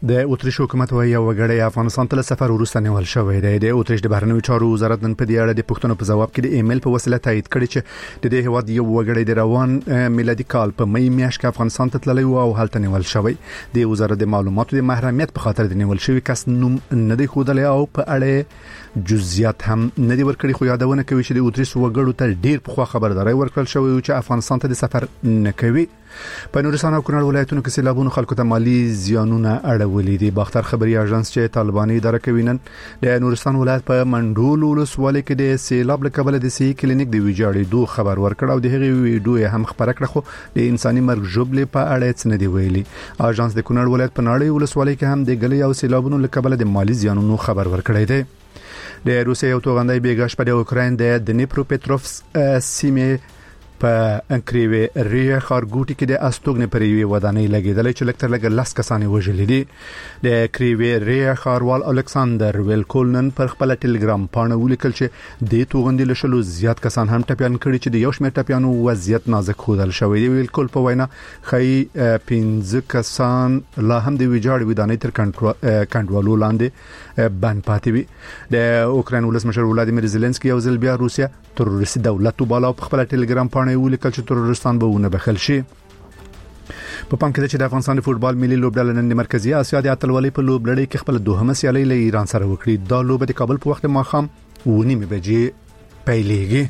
د اتریش حکومت وايي وګړي افغانستان ته سفر وروسته نیول شوی دی. د اتریش د بهرنیو چارو وزارت نن په دې اړه د پښتنو په جواب کې د ایمیل په وسیله تایید کړی چې د دې هواد یو وګړي د روان میلادي کال په مې میاشت کې افغانستان ته تللی او هلته نیول شوی. د وزارت د معلوماتو د محرمیت په خاطر د نیول شوی کس نوم نه دی ښودلی او په اړه جزئیات هم نه دی ورکړي، خو یادونه کوي چې د اتریش وګړو ته ډیر پخوا خبرداري ورکړل شوی چې افغانستان ته د سفر نه کوي. په نورستان او کونړ ولایتونو کې سیلابونو خلکو ته مالی زیانونه اړولي دي. باختر خبري اژانس چې طالباني اداره کوي نن د نورستان ولایت په منډول ولسوالۍ کې د سیلاب له کبله د سی کلینیک د ویجاړېدو خبر ورکړ او د هغې ویډیو هم خبره کړه، خو د انساني مرګ ژوبلې په اړه څه نه دی ویلي. اژانس د کونړ ولایت په ناړۍ ولسوالۍ کې هم د ګلې او سیلابونو له کبله د مالی زیانونو خبر ورکړی دی. د روسیې یو توغندی بیګاش په اوکراین د دنیپروپټروفسک سیمه په انکریوي ریه خارګوټي کې د استوګنې پر یوې ودانۍ لګیدلې چې لکتر لګ لاس کسانې وژلې دي. د کریوي ریه خاروال الکساندر ویلکولنن پر خپل ټلګرام باندې ولیکل چې د توغندې لشلو زیات کسان هم ټپيان کړي چې د یو شمېر ټپيانو وضعیت نازک خودل شوی دی. ویلکول په وینا خی 15 کسان لا هم د ویجاړ ودانۍ تر کنټرول لاندې بند پاتې وي. د اوکراین ولسمشر ولادیمیر زيلنسکي یو ځل بیا روسیا تروریستي دولت وباله په خپل ټلګرام باندې ولیکل چې ترورستان به ونه بخښل شي. په پام کې چې د افغانستان د فوتبال ملي لوبډله نن د مرکزی اسیا د اتلولۍ په لوبلړۍ کې خپل دوهمه سیالي له ایران سره وکړي. دا لوبه د کابل په وخت ماښام 9:30 بجې پیلېږي.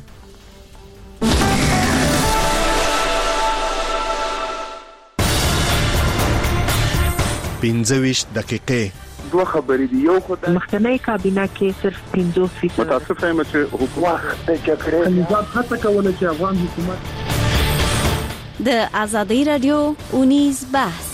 25 دقیقې دوه خبرې دي. یو خدای مخکنی کابینه کې صرف 50% متاسفه یم چې حکومت د جګړې نظام هڅه کوله چې افغان حکومت د ازادي رادیو اونیز بحث.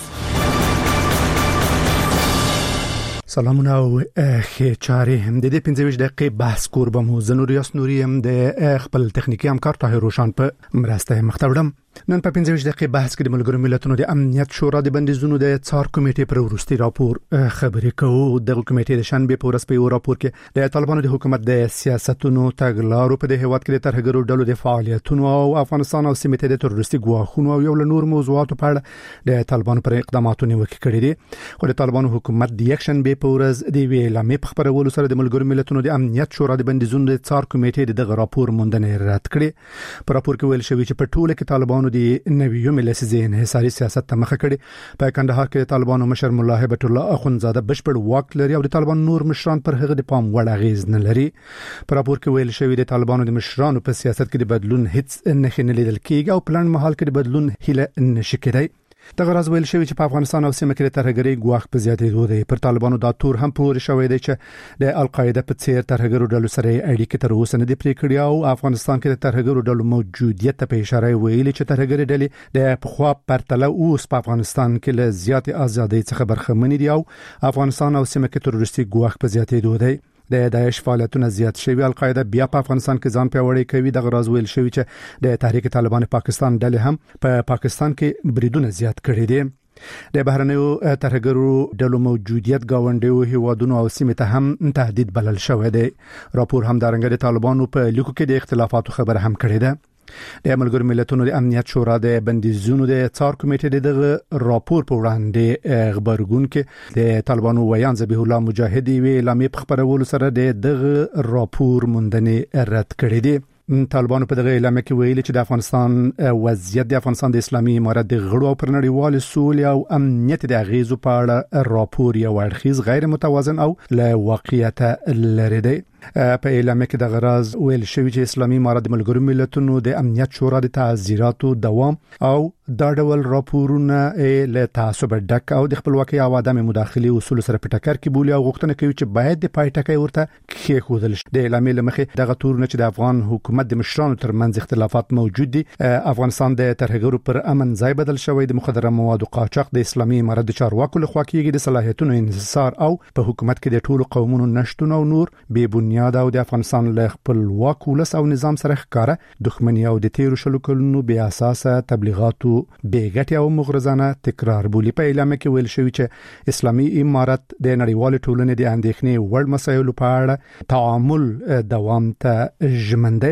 سلامونه او ښه چاري هم د دې 15 دقیقې بحث کوربه مو زنوریاس نوري هم د خپل تخنیکی همکار طاهر روشان په مرسته مختوړم. نن په 15 دقیقې بحث کې د ملګرو ملتونو د امنیت شورا د بندیزونو د څار کمیټې پر وروستي راپور خبرې کوو. د کمیټې د شنبه په ورځ په یو راپور کې د طالبانو د حکومت د سیاستونو تګلارو په د هیواد کې د ترهګرو ډلو د فعالیتونو او افغانستان او سیمې ته د تروریستي ګواښونو او یو له نور موضوعاتو په اړه د طالبانو پر اقداماتو نیوکه کړې دي. خو د طالبانو حکومت د یک شنبه په ورځ د ویلامې په خبرولو سره د ملګرو ملتونو د امنیت شورا د بندیزونو د څار کمیټې دغه راپور موندنه رد کړې. په راپور کې ویل شوی چې په ټوله کې طالبانو د نویو ملسي انحصاري سیاست ته مخه کړي. په کندهار کې طالبانو مشر مولا هیبت الله اخونزاده بشپړ واک لري او د طالبان نور مشران پر هغه د پام وړ اغیز نه لري. په راپور کې ویل شوی د طالبانو د مشرانو په سیاست کې د بدلون هیڅ نه لیدل کېږي او پلان مهال کې د بدلون هیله نشي کېدای. دغه راز ویل شوی چې په افغانستان او سیمه کې ترهګرۍ ګواښ په زیاتېدو دی. پر طالبانو دا تور هم پورې شوی دی چې د القاعده په څیر ترهګرو ډلو سره اړیکې تر اوسه نه دي پرې کړې او افغانستان کې د ترهګرو ډلو موجودیت ته په اشاره ویلي چې ترهګري ډلې د پخوا پرتله اوس په افغانستان کې له زیات ازادۍ څخه برخمن دي او افغانستان او سیمه کې تروریستي ګواښ په زیاتېدو دی. د داعش فعالیتونه زیات شوي. القاعده بیا په افغانستان کې ځان پیاوړی کوي. دغه راز ویل شوی چې د تحریک طالبان پاکستان ډلې هم په پاکستان کې بریدونه زیات کړي دي. د بهرنیو ترهګرو ډلو موجودیت گاونډیو هیوادونو او سیمې ته هم تهدید بلل شوی دی. راپور هم د رنګ د طالبانو په لیکو کې د اختلافاتو خبره هم کړې ده. د ملګرو ملتونو د امنیت شورا د بندیزونو د څار کمیټې دغه راپور په وړاندې خبرګون کې د طالبانو ویان ذبیح الله مجاهدی وی اعلامیه په خبرولو سره دغه راپور موندنې رد کړې دي. طالبانو په دغه اعلامیه کې ویلي چې د افغانستان وضعیت د افغانستان د اسلامي امارت د غړو او پرنړیوال سولې او امنیت د اغیزو په اړه راپور یو اړخیز غیر متوازن او له واقعیت لري دی. په اعلامیه کې د غراز ویل شوی چې اسلامي امارت د ملګرو ملتونو د امنیت شورا د تعزیراتو دوام او دا ډول راپورونه له تعصب ډک او د خپلواکۍ او عدم مداخله اصول سره په ټکر کې بولی او غوښتنه کوي چې باید د پای ټکی ورته کېښودل شي. د اعلامیه لمخې دغه تورونه چې د افغان حکومت د مشرانو ترمنځ اختلافات موجود دي. افغانستان د ترهګرو پر امن ځای بدل شوی. د مخدره موادو قاچاق د اسلامي امارت د چارواکو لخوا کېږي. د صلاحیتونو انحصار او په حکومت کې د ټولو قومونو نشټون او نور به بنیاد او د افغانستان له خپلواک ولس او نظام سره ښکارا دښمنی او د تیرو شلو کلونو بې اساسه تبلیغاتو بیګټي او مغرضانه تکرار بولی. په اعلامیه کې ویل شوی چې اسلامي امارت د نړیوال ټولنې د اندېښنې وړ مسایلو په اړه تعامل دوام ته ژمن دی.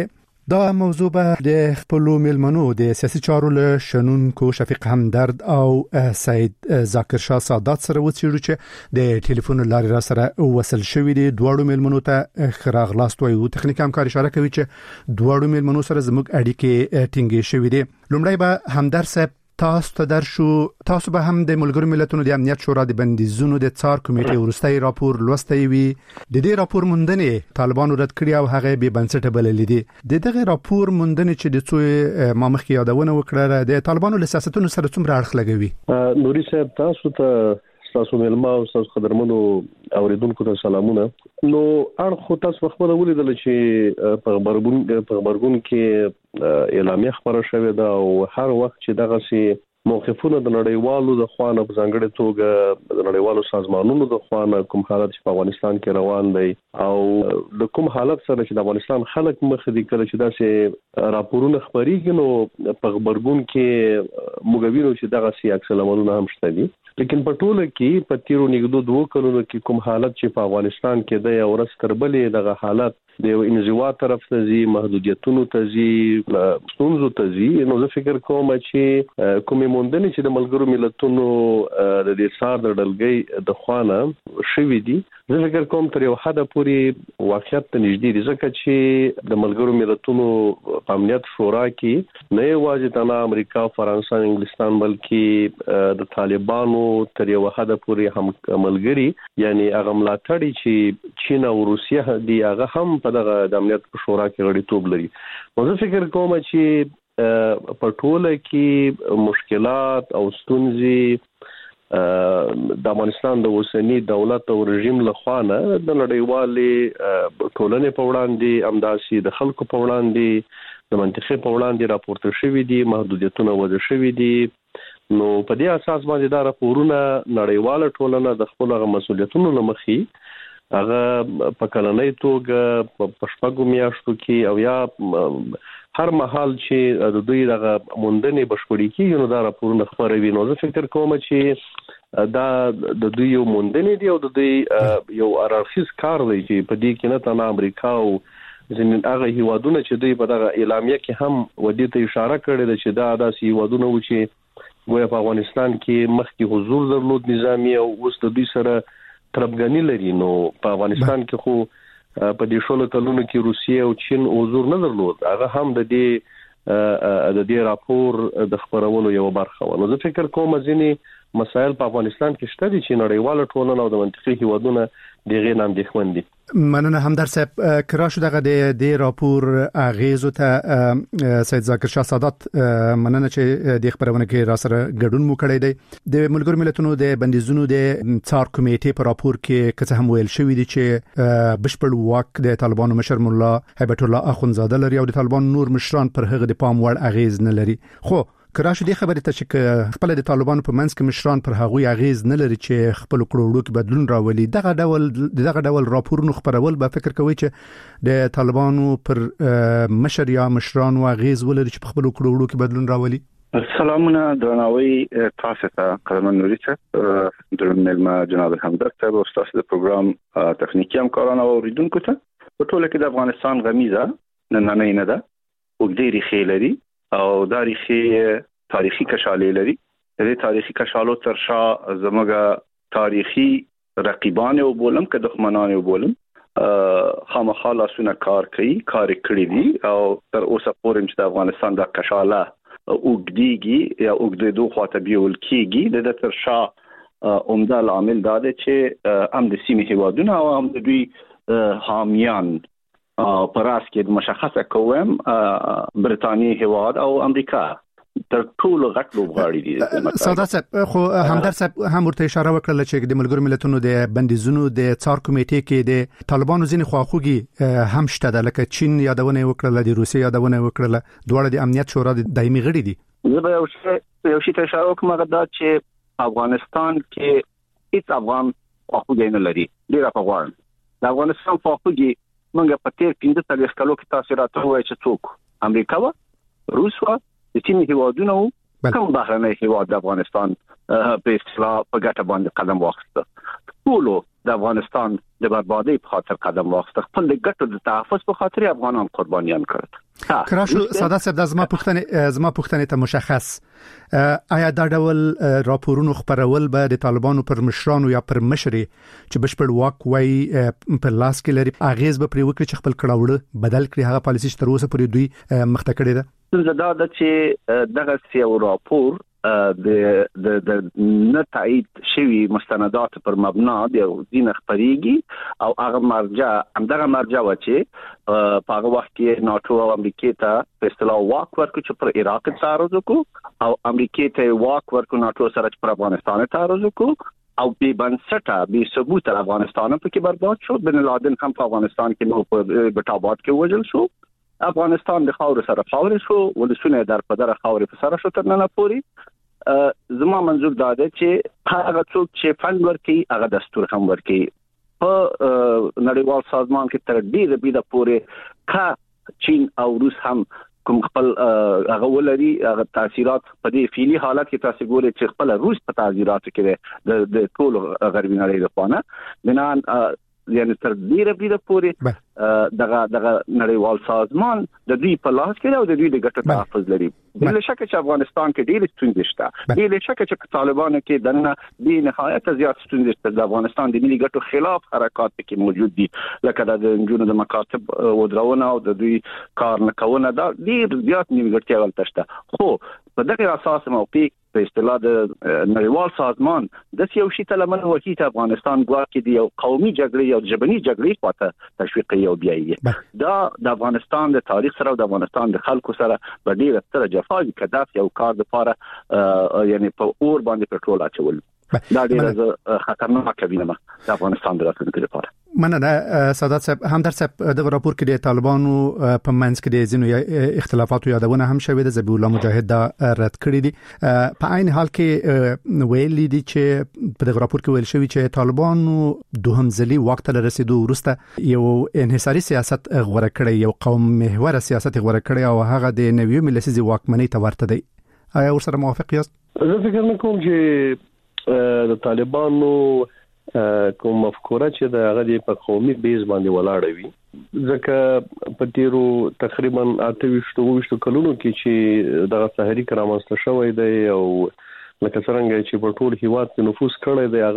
دا موضوع به د خپل میلمنو د سیاسي چارو له شنونکو شفیق همدرد او سید ذاکر شاه سادات سره وڅېړو چې د ټلیفون لارې را سره وصل شوي دي. دواړو میلمنو ته خراغلاست وایو. تخنیکي همکار اشاره کوي چې دواړو میلمنو سره زموږ اړیکې ټینګې شوي دي. لومړی به همدرد صاحب تاسو ته درشو. تاسو به هم د ملګرو ملتونو د امنیت شورا د بندیزونو د څار کمیټې وروستي راپور لوستی وي. د دې راپور موندنې طالبانو رد کړی او هغه به بنسټ بللې دي. د دغه راپور موندنې چې د څو ما مخکې یادونه وکړه د طالبانو له سیاستونو سره څومره اړخ لګوي؟ نوري صاحب تاسو ته تاسو ملما او تاسو قدرمنو اوریدونکو ته سلامونه. نو اړخ تاسو خبره ولیدل چې په خبرګون کې اعلامیه خبره شوې ده او هر وخت چې دغه سي موقفونه د نړیوالو د خوانه په ځانګړي توګه د نړیوالو سازمانونو د خوانه کوم حالت په افغانستان کې روان دی او د کوم حالت سره چې د افغانستان خلک مخ دي کړي چې داسې راپورونه خبريږي نو په خبرګون کې موږ وینو چې دغه سي عکس العملونه هم شته دي. لیکن په ټوله کې په تیرو نګدو 2 کلونو کې کوم حالت چې په افغانستان کې د یو ورځ تربلې دغه حالت د یو انزوا طرف ته زی محدودیتونو ته زی ستونزو ته زی. نو زه فکر کوم چې کومې موندنې چې د ملګرو ملتونو د دې سار د ډلګۍ د خوانه شوې دي زه فکر کوم تر یو حد پورې واقعیت ته نږدې دي ځکه چې د ملګرو ملتونو په امنیت شورا کې نه یوازې د امریکا او فرانسې او انګلستان بلکې د طالبانو تر یو حد پورې هم ملګری یعنی هغه ملاتړي چې چین او روسیه دی هغه هم په دغه د امنیت شورا کې غړیتوب لري. نو زه فکر کوم چې په ټوله کې مشکلات او ستونزې د افغانستان د اوسنی دولت او رژیم لخوا نه د نړیوالې ټولنې په وړاندې امداسي د خلکو په وړاندې د منطقې په وړاندې راپورته شوي دي محدودیتونه وضع شوي دي. نو په دې اساس باندې دا راپورونه نړیواله ټولنه د خپل مسؤلیتونو لمخې هغه په کلنۍ توګه په شپږو میاشتو کې او یا هر مهال چې د دوی دغه موندنې بشپړې کیږي نو دا راپورونه خبروي. نو زه فکر کوم چې دا د دوی یو موندنې دی او د دوی یو ارارخیز کار دی چې په دې کې نه تنه امریکا او ځینې هغه هیوادونه چې دوی په دغه اعلامیه کې هم ودې ته اشاره کړې ده چې دا داسې هیوادونه و چې ګویا په افغانستان کې مخکې حضور درلود نظامی او اوس د دوی سره تربګنی لري. نو په افغانستان کې خو په دې شولو کلونو کې روسیه او چین حضور نه درلود. هغه هم د دې راپور د خبرولو یو برخه و. نو زه فکر کوم ځینې مسایل په افغانستان کې شته دي چې نړیواله ټولنه او د منطقي هیوادونه دغه نام دي خوندي. مننه همدرد صاحب. کراش دغه د راپور اغیزو ته سید ذاکر شاه سادات مننه چې د خبرونه کې را سره ګډون مو کړی دی. د ملګرو ملتونو د بندیزونو د څار کمیټې په راپور کې کڅ هم ویل شوی دی چې بشپړ واک د طالبانو مشر مولا هیبت الله اخونزاده لري او د طالبان نور مشران پر هغه د پام وړ اغیز نه لري. خو کراش دې خبره ته چې خپل د طالبانو په منځ کې مشران پر هغه اغیز نه لري چې خپل کړوړو کې بدلون راولي. دغه ډول راپورونه خبرول به فکر کوي چې د طالبانو پر مشر یا مشران اغیز ولري چې خپل کړوړو کې بدلون راولي. سلامونه درناوی تاسو ته قدرمن نوري صاحب درنه جناب همدرد صاحب او تاسو د پروګرام تخنیکی همکاران او اوریدونکو ته په ټوله کې د افغانستان غمیزه نن نه ده وګړي خېلري او تاریخي کشالې لري. د تاریخي کشالو تر شا زموږه تاریخي رقیبان او بولم که دښمنان او بولم خامخا لاسونه کار کړی دي او تر اوسه پورې چې د افغانستان د کشاله اوګديږي یا اوګدېدو خواته بیول کیږي د تر شا عمده عامل دا دی چې هم د سیمې هیوادونه او هم د دوی حامیان پراس کې مشخصه کوم برتانیې هیواد او امریکا تر ټولو غټ لوبغاړي دي. سادات صاحب خو همدرد صاحب هم ورته اشاره وکړه چې د ملګرو ملتونو د بندیزونو د څار کمیټې کې د طالبانو ځینې خواخوږي هم شته ده لکه چین یادونه وکړه د روسیې یادونه وکړه دواړه د امنیت شورا د دایمي غړي دي. زه به یو شی ته اشاره وکم هغه دا چې افغانستان کې هیڅ افغان خواخوږي نه لري. ډیر افغان د افغانستان خواخوږي موږ په تیر 15 کلو کې تاسو راته وایي چې څوک امریکا و روس و د چین هیوادونو کوم بهرنۍ هیواد د افغانستان په اصطلاح په ګټه باندې قدم واخیسته. ټول د افغانستان د بربادۍ په خاطر قدم واخیسته. خپل ګټو د تحفظ په خاطر افغانان قربانیان کړل. کراشو ساده صاحب د زما پوښتنه ته مشخص آیا دا ډول راپورونو خبرول به د طالبانو پر مشرانو یا پر مشري چې بشپړ واک وای پر لاس کې لري اغیز به پر وکړي چې خپل کړهوړه بدل کړي هغه پالیسي چې تر اوسه پورې دوی مخته کړې ده دا د چې دغه سیو راپور د نتایید شوی مستندات پر مبنا د دین خبريږي او هغه مرجع و چې په هغه وخت کې ناتو او امریکا ته په اصطلاح واک ورکړي چې پر عراق تعرض وکړو او امریکا ته واک ورکړي ناتو سره پر افغانستان تعرض وکړو او به بنسټه به ثبوت افغانستان په کې برباد شو بن لادن هم په افغانستان کې نو په بټاباد کې وژل شو افغانستان د خاور سره خاور شو ولسونه در په در خاور په سره شو تر نه پوري زما منظور دا ده چې هغه څوک چې فند ورکي هغه دستور هم ورکي په نړیوال سازمان کې تر ډیره بيده پورې کا چین او روس هم کوم خپل هغه ولري هغه تاثیرات په دې فعلی حالت کې تاسو ګورئ چې خپل روس په تاثیرات کې د ټول غربي نړۍ لپاره بنان یعنی تر ډیره بيده پورې دغه نړیوال سازمان د دوی په لاس کې او د دوی د ګټو تحفظ لري بل شک چې افغانستان کې ډېر ستونزې شته بل شک چې طالبانو کې دنه د نهایت زیات ستونزې شته د افغانستان د ملي ګټو خلاف حرکات کې موجود دي لکه د جنونو د مکاتب ودرونه او د دوی کار نه کول دا ډېر زیات نیمګړتیا ولته شته خو په دغه اساس موقع په اصطلاح د نړیوال سازمان د سیاسي تلمن وحي ته افغانستان ګواکې دی او قومي جګړې او ژبني جګړې خواته تشویق او بیایي دا د افغانستان د تاریخ سره او د افغانستان د خلکو سره په ډیره ستره جفاوي کداف یو کار لپاره یعنی په اور باندې پټرول اچول دا ډیره خطرناک وینم د افغانستان د راتلونکي لپاره مننه سادات صاحب همدرد صاحب د راپور کې د طالبانو په منځ کې د ځینو اختلافاتو یادونه هم شوې ده ذبیح الله مجاهد دا رد کړی دي په عین حال کې ویل دي چې په دغه راپور کې ویل شوی چې طالبانو دوهم ځلي وخت له رسیدو وروسته یو انحصاري سیاست غوړه کړی یو قوم محور سیاست غوړه کړی او هغه د نویو ملسي واکمنۍ ته ورته دی آیا ورسره موافق یاست زه فکر نه کوم چې د طالبانو کوم مفکوره چې د هغه په قومي بیس باندې ولاړ وي ځکه په تیرو تقریبا 28 کلونو کې چې د تحریک رامنځته شوی دی او لکه څنګه چې په ټول هیواد کې نفوذ کړی دی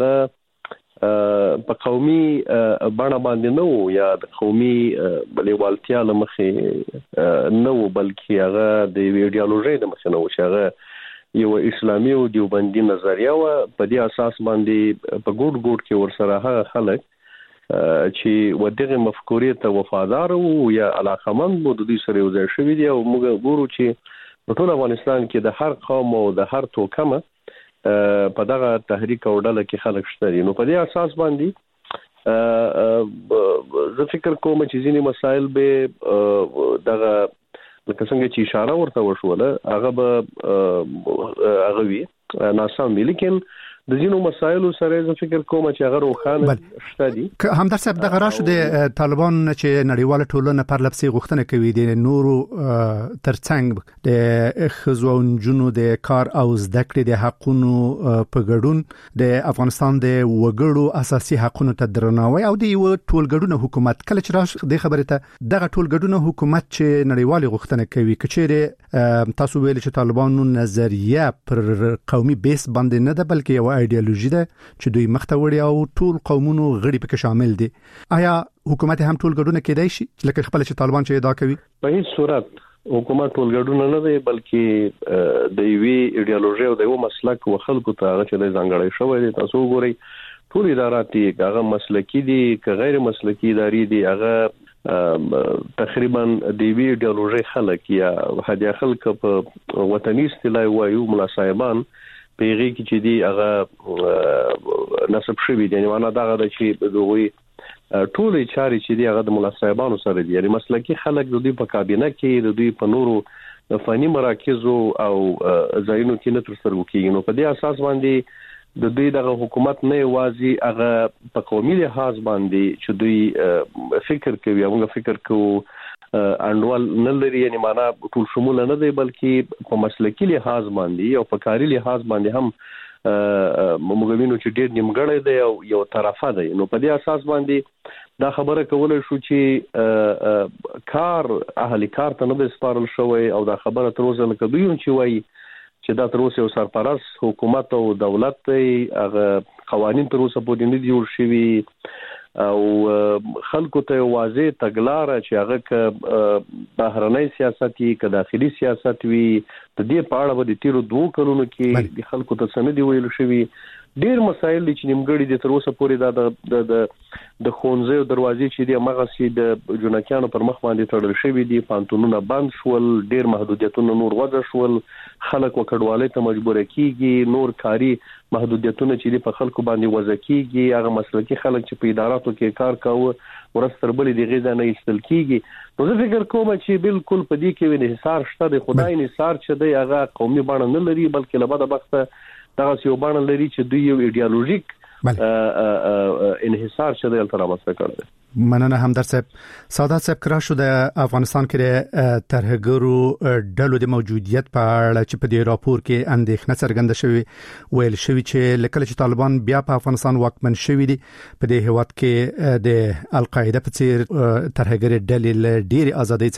هغه په قومي بڼه باندې نو یا د قومي بلیوالتیا لمخې نو بلکې هغه د ایدئولوژي د مخه نو چې هغه یو اسلامي او دیوبندي نظریه و په دې اساس باندې په ګډ کې ورسره هغه خلک چې ودغه مفکورې ته وفادار او یا علاقمند مو د دې سره یو ځای شوی دی او موږ ګورو چې په ټول افغانستان کې د هر قوم او د هر توکمه په دغه تحریک او ډله کې خلک شته نو په دې اساس باندې زه فکر کوم چې ځینې مسایل به دغه لکه څنګه چې اشاره ورته وشوله هغه به هغه وی ناسم لیکن د ځینو مسایلو سره زه فکر کوم چې هغه روخانه شته دي همدرد صاحب دغه راشو د طالبان چې نړیواله ټولنه پر لپسي غوښتنه کوي د نورو ترڅنګ د خزو او جنونو د کار او زده کړې د حقونو په ګډون د افغانستان د وګړو اساسي حقونو ته درناوی او د یو ټولګډونه حکومت کله چې راش د خبره ته دغه ټولګډونه حکومت چې نړیواله غوښتنه کوي کچېره تاسو ویل چې طالبانو نظریه پر قومي بیس باندې نه ده بلکې یو ایدئولوژي ده چې دوی مخته وړي او ټول قومونو غړي پکې شامل دي آیا حکومت هم ټول ګډونه کېدای شي لکه خپل چې طالبان چې ادعا کوي په هیڅ صورت حکومت ټول ګډونه نه دی بلکې د یوې ایدئولوژي او د یو مسلک او خلکو ته هغه چې ځانګړی شوی دی تاسو وګورئ ټول ادارات هغه مسلکی دي که غیر مسلکی ادارې دي هغه تقریبا د یوې ایدئولوژي خلک یا هدي خلک په وطني اصطلاح وایو ملاسایبان پیغی کی چې دی هغه نسب شوی دی یعنی معنا دا غواړي چې دوی ټول چاري چې دی هغه د مولا صاحبانو سره دی یعنی مسلکی خلک د دوی په کابینه کې د دوی په نورو فني مراکزو او ځایونو کې نه تر سترګو کېږي نو په دې اساس باندې د دوی دغه حکومت نه وازي هغه په قومي لحاظ باندې چې دوی فکر کوي موږ فکر کوو انډوال نه لري یعنی معنا ټول شمول نه دی بلکې په مسلکی لحاظ باندې او په کاري لحاظ باندې هم موږ وینو چې ډېر نیمګړی دی او یو طرفه دی نو په دې اساس باندې دا خبره کولای شو چې کار اهلي کار ته نه سپارل شوی او دا خبره تر اوسه لکه دوی چې وایي چې دا تر اوسه یو سرپرست حکومت او دولت دی هغه قوانين تر اوسه پورې نه جوړ شوي او خلکو ته واضح تګلاره چې هغه ک بهرنۍ سیاست ک داخلي سیاست وي د دې په اړه د تیرو 2 کلونو کې د خلکو ته سند ویل شوی ډیر مسایل چې نیمګړي د تر اوسه پورې د خونځې او دروازې چې د مغسي د جنکیانو پر مخ باندې تړل شوی دي پانتونونه بند شول ډیر محدودیتونه نور وضع شول خلک وکړوالې ته مجبور کیږي نور کاری محدودیتونه چې په خلکو باندې وضع کیږي هغه مسلکي خلک چې په اداراتو کې کار کاوه ورستر بلې د غذا نه ایستل کیږي نو زه فکر کوم چې بالکل په دې کې انحصار شته د خدای انحصار چې دی هغه قومي بڼه نه لري بلکې له بده بخته دا یو بڼه لري چې دوی یو ایډیالوژیک انحصار شته تل رامنځته کړی مننه همدرد صاحب سعادت صاحب کرا شو د افغانستان کې ترهګرو ډلو د موجودیت په اړه چې په دې راپور کې اندېښنه څرګنده شوې ویل شوی چې لکه چې طالبان بیا په افغانستان واکمن شوي دي په دې هیواد کې د القاعده په څیر ترهګر ډلې ډېری ازادۍ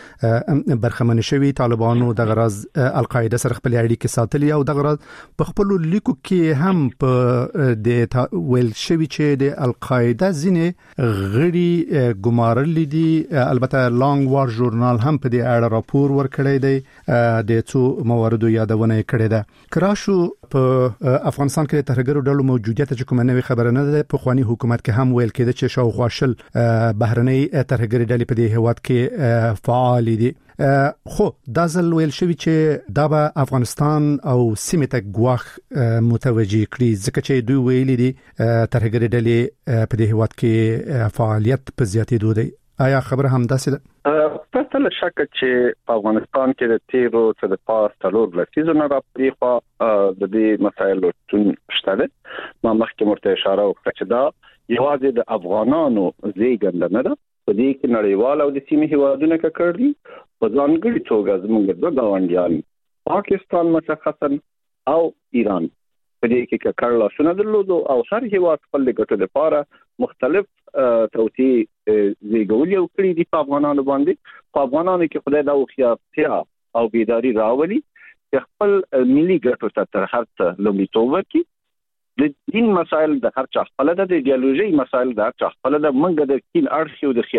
څخه برخمن شوي طالبانو د غرض القاعده سره خپل اړیکې ساتلي او د غرض په خپل لیکو کې هم په د ویل شوی چې د القاعده ځینې غړي ګمارل دي البته لانګ وار ژورنال هم په دې اړه راپور ورکړی دی د څو مواردو یادونه کړې ده کراشو په افغانستان کې ترهګرو ډلو موجودیت چې کومه نوې خبره نه ده په خواني حکومت کې هم ویل کېده چې شاوخوا شل بهرنۍ ترهګري ډلې په دې هیواد کې فعال دي خو دا ځل ویل شوی چې دا به افغانستان او سیمه ته ګواښ متوجي کړي ځکه چې دوی ویلي دي ترهګري ډلې په دې هیواد کې فعالیت په زیاتېدو دی آیا خبره هم داسې ده پرته له شک چې په افغانستان کې د تیرو څه د پاس تلور لسیزونه راپورې خو د دې مسایلو تون شته ما مخکې مرته اشاره وکړه چې دا یوازې د افغانانو زیږنده نه ده په دې کې نړیوال او د سیمې هیوادونو کې کړی په ځانګړي توګه زموږ د ګاونډیان پاکستان مشخصا او ایران په دې کې کړل شنو درلودو او هر هیواد خپل ګټو لپاره مختلف توتی زیګول یو کړی دي په افغانانو باندې په افغانانو کې خدای دا خیاطیا او بیداری راولي چې خپل ملي ګټو ته تر هر څه لومړیتوب ورکړي د دین مسایل د هر چا خپل د ایدئولوژي مسایل د هر چا خپل د منګه د کین ارخي او د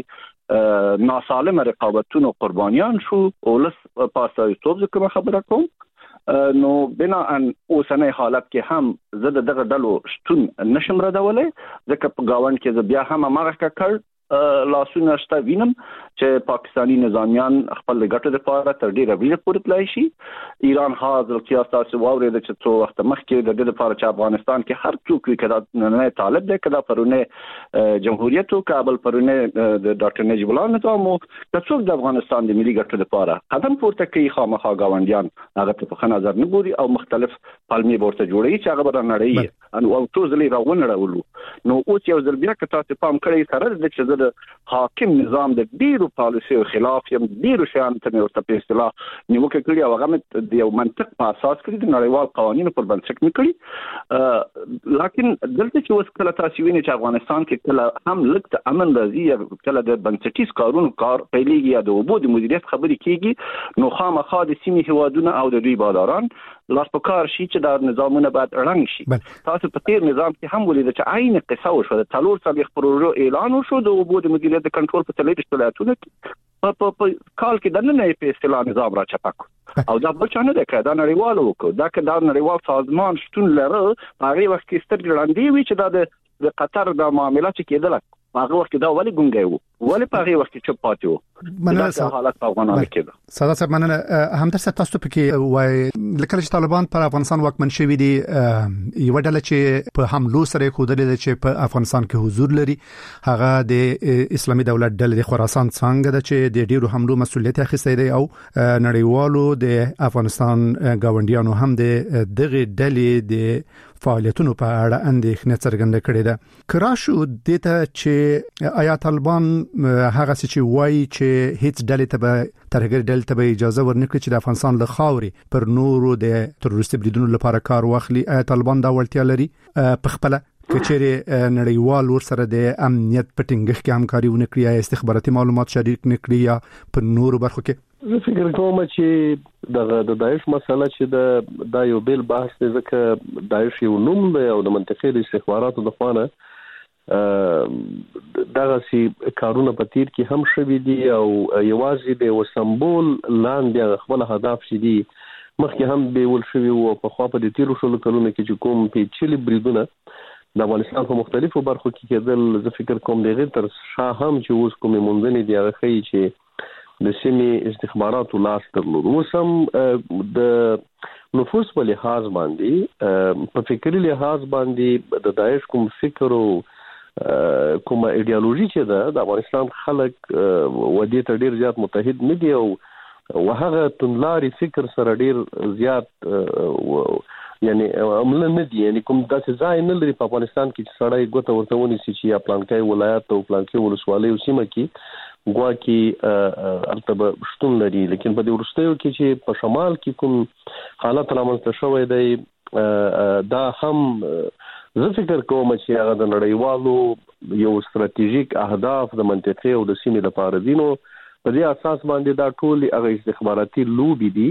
خيارخي ناسالمه رقابتونو قربانيان شو ولس پاسه توب کوم خبره کوم نو بنا ان اوسنۍ حالت کې هم زده دغه ډلو شتون نشم ردولې ځکه په گاوند کې بیا هم مارکه کړ لاسونه شته وینم چې پاکستانی نظامیان خپل ګټو لپاره تر ډیره ویل پورې تلای شي ایران حاضر قیاس تاسو واورید چې څو وخت مخکې د دې لپاره چې افغانستان کې هر څوک کړه نه طالب دی کړه پرونه جمهوریت او کابل پرونه د ډاکټر نجیب الله نظام او څوک د افغانستان د ملي ګټو لپاره قدم پورته کوي خامخا گاونډیان هغه په ښه نظر نه ګوري او مختلف پالمي ورته جوړي چې هغه بر نړۍ او توزلي راونړولو نو اوس یو ځل بیا که تاسو پام کړئ سره د چې د حاکم نظام د ډیرو پالیسي خلاف یم ډیرو شیان ته ورته په اصطلاح نیوکه کړی او هغه د یو منطق په اساس کړی د نړیوال قوانینو پر بنسټ کړی لکه دلته چې اوس کله تاسو وینئ چې افغانستان کې کله هم لکه امن راځي کله د بنسټیز کارونو کار پیلېږي یا د وبو د مدیریت خبرې کیږي نو خامخا د سیمې هوادونه او د دوی باداران لاس په کار شي چې دا نظامونه باید رنګ شي تاسو په تیر نظام کې هم ولید چې عین قصه وشو د تلور صدیق پروژه اعلان وشو د وبو د مدیریت د کنټرول په تلې اشتراکونه په کال کې د نن په اصطلاح نظام را چپک او دا بل څه نه ده کړه دا نړیوال وکړه دا که دا نړیوال سازمان شتون لري هغه وخت کې ستر ګړندې وی چې دا د قطر د معاملات کېدل هغه وخت دا ولې ګونګي وو ولې په هغه وخت کې پاتې وو مننه حالت په افغانستان کې ساده صاحب مننه همدرد تاسو په وای لکه چې طالبان پر افغانستان واکمن شوي دي یو ډله چې په حملو سره خودلې چې په افغانستان کې حضور لري هغه د اسلامي دولت ډله د خراسان څنګه ده چې د ډیرو حملو مسولیت اخیستی دی او نړیوالو د افغانستان گاونډیانو هم د دغه ډلې د فعالیتونو په اړه اندېښنه څرګنده کړې ده کراشو دته چې آیا طالبان هغه چې وایي چې هیڅ ډلې ته به ترهګر ډلې ته به اجازه ورنکړي چې د افغانستان له خاورې پر نورو د تروریستي بریدونو لپاره کار واخلي آیا طالبان دا وړتیا لري په خپل کچېره نړیوال ورسره د امنیت په ټینګښت کې همکاري ونکړي یا استخباراتي معلومات شریک نکړي یا په نورو برخو کې؟ زه فکر کوم چې د داعش مسله چې د یو بیل بحث دی، ځکه داعش یو نوم دی او د منطقې د استخباراتو د خوانه دغه سي کارونه په تیر کې هم شوي دي او یوازې د سمبول لاندې خپل هدف شې دي مخکې هم به ول شوي او په خوا په تیرو شلو کلونو کې چې کوم پیچلي بریدونه د افغانستان په مختلفو برخو کې کېدل، زه فکر کوم دغه تر شاه هم چې اوس کومې منځني دی هغه خي چې د سیمې استخباراتو لاس درلود. اوس هم د نفوس په لحاظ باندې په فکری لحاظ باندې د داعش کوم فکر او کوم ایدئولوژي چې د افغانستان خلک ودی ته ډیر زیات متحد نه دي او هغه تنلاري فکر سره ډیر زیات یعنی عمل نه دي، یعنی کوم داسې ځای نه لري په افغانستان کې چې سړی ګوته ورته ونیسي چې یا پلانکای ولایت او پلانکای ولسوالۍ او سیمه کې ګواکي البته شتون لري، لیکن په دې ورستیو کې چې په شمال کې کوم حالت رامنځته شوی دی دا هم زه فکر کوم چې هغه د نړیوالو یو ستراتیژیک اهداف د منطقې او د سیمې لپاره دي. نو په دې اساس باندې دا ټول هغه استخباراتي لوبي دي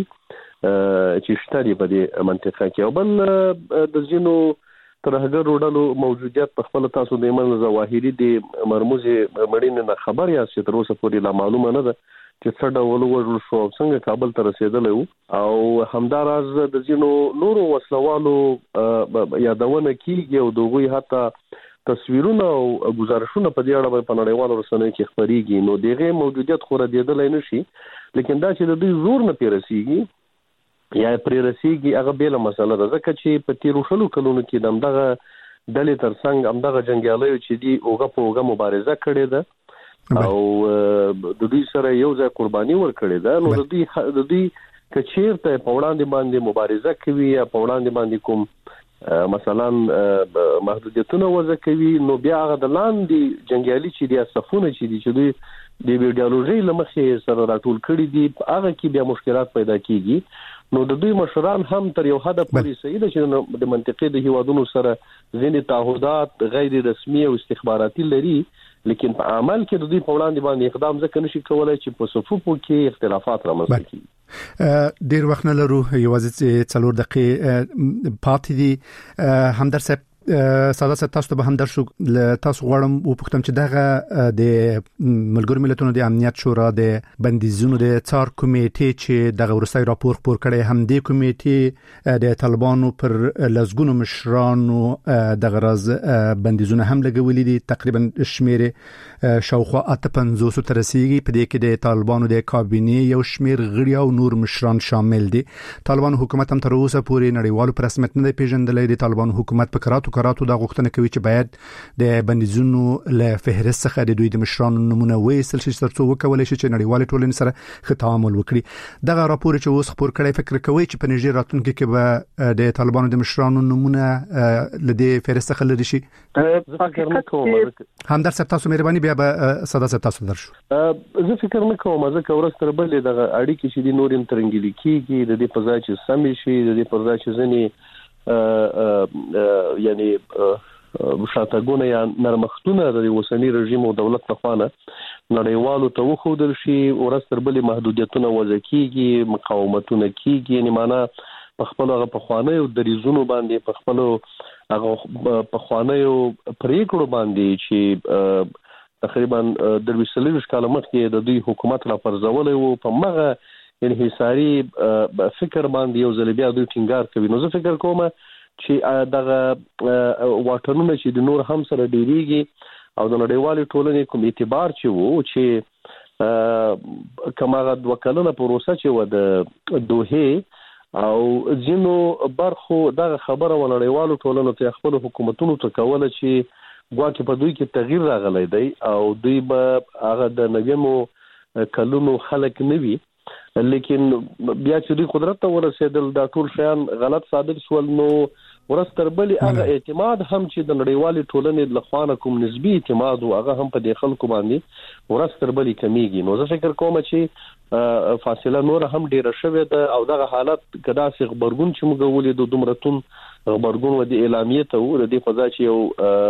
چې شته په دې منطقه کې. او بل د ځینو ترهګر وډلو موجودیت په خپل تاسو د ایمن ظواهري د مرموز مړینې نه خبر یا چې تر اوسه پورې لا معلومه نه ده چې څه ډول وژل شو او څنګه کابل ته رسیدلی وو، او همداراز د ځینو نورو وسلوالو یادونه کیږي او دغوی حتی تصویرونه او گزارشونه په دې اړه په نړیوالو رسنیو کې خبريږي. نو دغه موجودیت خو ردیدلای نشي، لیکن دا چې د دوی زور نه پیرسيږي یا پرېرسيږي هغه بیل مسله ده، ځکه چې په تیرو شلو کلونو کې دغه ډلې ترڅنګ همدغه جنگیالیو چې دی اوګه په اوګه مبارزه کړې ده او د دوی سره یو ځای قرباني ورکړې ده. نو د دوی کچیرته په وړاندې باندې مبارزه کوي یا په وړاندې باندې کوم مثلا محدودیتونه وضع کوي، نو بیا هغه د لاندې جنگیالي چې دی صفونه چې دی چې دوی د ایدئولوژي لمخې سره راټول کړي دي هغه کې بیا مشکلات پیدا کیږي. نو د دوی مشران هم تر یو حد پورې صحیح ده چې د منطقې د هیوادونو سره ځینې تعهدات غیر رسمي او استخباراتي لري، لیکن په عمل کې د دوی په وړاندې باندې اقدام ځکه نشي کولای چې په صفوفو کې اختلافات رامنځته کړي. ډیر وخت نه لرو، یوازې 4 دقیقې پاتې دي. همدر صاحب ساده تاسو ته به هم درشو تاسو غواړم او پوښتم چې دغه د ملګرو ملتونو د امنیت شورا د بندیزونو د څار کمیټې چې دغه ورسای راپور خپور کړي هم د کمیټې د طالبانو پر لزګونو مشرانو دغه راز بندیزونه هم لګولې دي، تقریبا شمیر شاوخوا 85 تر رسیدي. په دې کې د طالبانو د کابینې یو شمیر غړي او نور مشران شامل دي. طالبانو حکومت هم تر اوسه پورې نړیوالو پر رسمیت نه پیژندلې. د طالبانو حکومت په کراتو دا غوښتنه کوي چې باید د بندیزونو له فهرست څخه د دوی د مشرانو نمونه وایستل شي ترڅو وکولای شي چې نړیوال ټولنې سره ښه تعامل وکړي. دغه راپور چې اوس خپور کړی فکر کوي چې په نږدې راتلونکي کې به د طالبانو د مشرانو نمونه له دې فهرست څخه لري شي؟ همدر صاحب تاسو مهرباني بیا به ساده تاسو درشو. زه فکر نه کوم ځکه ورسره بلې دغه اړیکې چې د نورم ترنګلي کیږي د دې په ځای چې سم شي د دې په ځای چې ځنی یعنی شاتګونه یا نرمختونه د اوسنی رژیم او دولت په خوانه نړیوالو ته وخودل شي ورستر بلې محدودیتونه وضع کیږي، مقاومتونه کیږي، یعنی معنا په خپل هغه په خوانه او دریزونو باندې په خپل هغه په خوانه او پریکړو باندې چې تقریبا د 20 کال مخکې د دوی حکومت را پرځولې وو په مغه انحصاري فکر باندې یو ځل بیا دوی ټینګار کوي. نو زه فکر کوم چې دغه واټنونه چې د نور هم سره ډیریږي او د نړیوالې ټولنې کوم اعتبار چې وو چې کماغه وکړنه پروسه چې و د دوه او ځینو برخو دغه خبره و نړیوالو ټولنو ته خپل حکومتونو ته کوله چې ګواکې په دوی کې تغییر راغلی دی او دوی به هغه د نویمو کلونو خلک نوي، لیکن بیا چې دوی قدرت ته ورسېدل دا ټول شیان غلط ثابت شول. نو ورستر بلی هغه اعتماد هم چې د نړیوالې ټولنې له خوا کوم نسبی اعتماد او هغه هم په دې خلکو باندې ورستر بلی کمیږي. نو زه فکر کوم چې فاصله نور هم ډیره شوه ده او دغه حالت کدا څخه خبرګون چې موږ ولې د دومرتون خبرګون ودی اعلامیه ته و د دې په ځای چې یو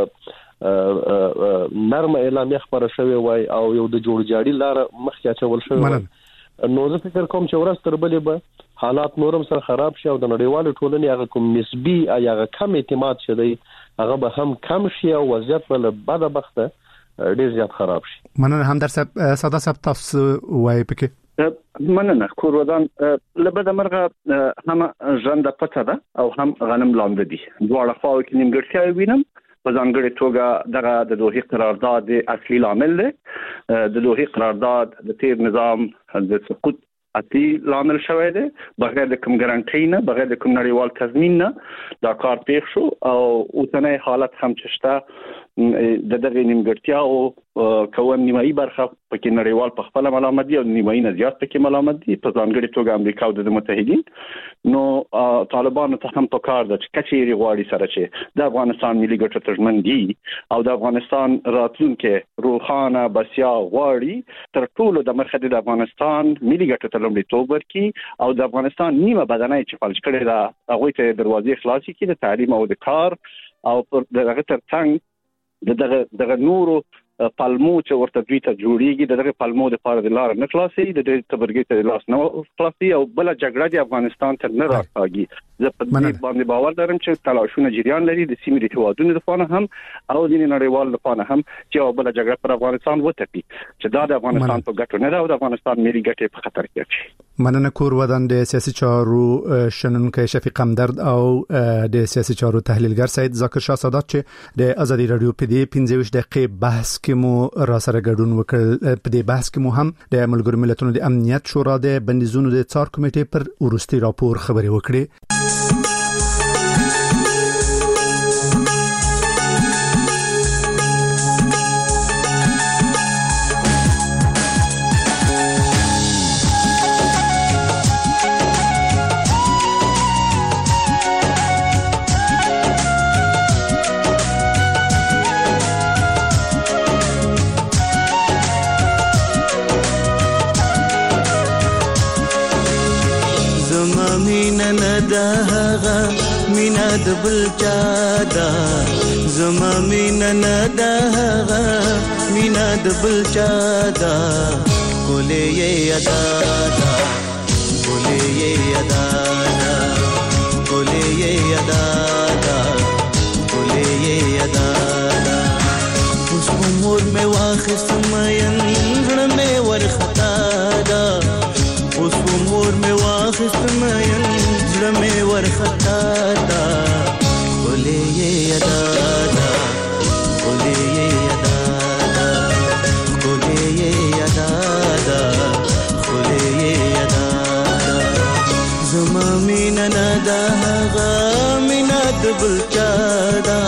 نرمه اعلامیه خبره شوې وای او یو د جوړ جاړي لار مخکې اچول شوې نو زه فکر کوم چې ورځ تر بلې به حالات نورم سره خراب شي او د نړیوالو ټولنې هغه کوم نسبی یا کم اعتماد شي هغه به هم کم شي او وضعیت ول بدبخته ډیر زیات خراب شي. مننه همدر صاحب ساده صاحب تاسو وای پکې مننه کور ودان لبد مرغه هم ژوند پته ده او هم غنم لاندې دي دواړه خواو کې نیمګړتیا وینم په ځانګړي توګه دغه د دوحې قرارداد اصلي عامل دی د دوحې قرارداد د تیر نظام د سقوط اتی لامل شوی دی بغیر د کوم ګارانټي نه بغیر د کوم نړیوال تضمین نه دا کار پیښ شو او اوسنۍ حالت هم چشته د دغه نیمګړتیا او کوم نیمایي برخه پکې نړیوال په خپل ملامت دي او نیمایي نه زیات پکې ملامت دي په ځانګړي توګه امریکا او د متحدین نو طالبانو ته هم په کار ده چې کچېری غواړي سره چې د افغانستان ملي ګټو ترمن دي او د افغانستان راتلونکي روحانه بسیا غواړي تر ټولو د مخه د افغانستان ملي ګټو ته لومړیتوب ورکړي او د افغانستان نیمه بدنۍ چې فلج کړي دا هغه ته دروازې خلاصي کړي د تعلیم او د کار او دغه ترڅنګ دغه نورو پالمو چې ورته دوی ته جوړیږي دغه پالمو د پاره د لار نه خلاصي د تبرګي ته لاس نه خلاصي او بل جګړه د افغانستان تر نه راځي زه په دې باندې باور لرم چې تلاشونه جریان لري د سیمې د هوادونو لپاره هم او د نړیوال لپاره هم چې بل جګړه پر افغانستان وتپي چې دا د افغانستان په ګټه نه ده او د افغانستان ملي ګټې په خطر کې اچي. مننه کور ودان د سیاسي چارو شنونکو شفیق همدرد او د سیاسي چارو تحلیلګر سید ذاکر شاه سادات چې د ازادي رادیو په دې 15 دقیقې بحث کې مو را سره ګډون وکړ. په دې بحث کې مو هم د ملګرو ملتونو د امنیت شورا د بندیزونو د څار کمیټې پر ورستي راپور خبري وکړي. مینا د بل چادا زما مینا نداغا مینا د بل چادا ګولې یادا ګولې یادا ګولې یادا ګولې یادا اوس عمر مې واخست مېن غړ مې ورختا دا اوس عمر مې واخست مېن غړ مې ورختا دا ګولې یادا ګولې یادا ګولې یادا ګولې یادا زما مینا ندا غا مینا د بل چادا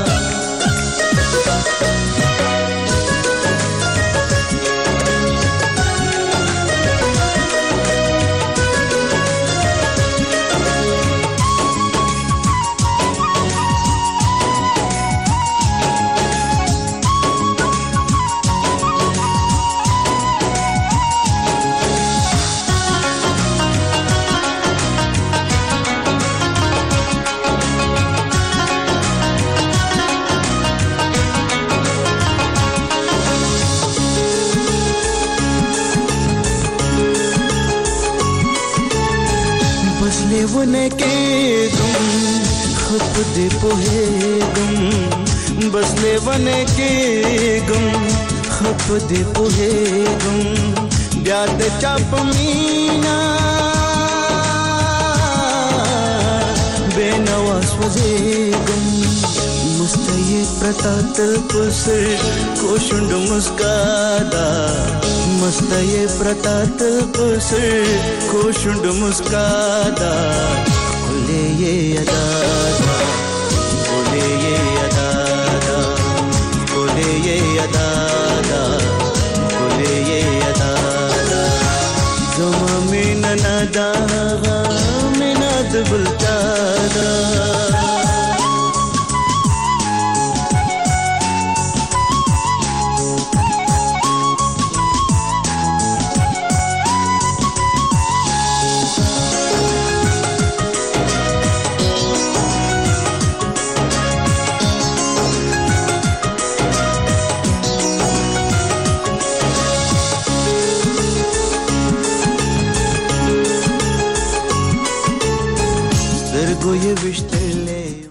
ونه کې ګم خپ دې په ګم بس ونه کې ګم خپ دې په ګم بیا د چاپ مینا بنواس وځي ګم مستي پرتات پسر کوشند مسکادا مستي پرتات پسر کوشند مسکادا ګولې یادا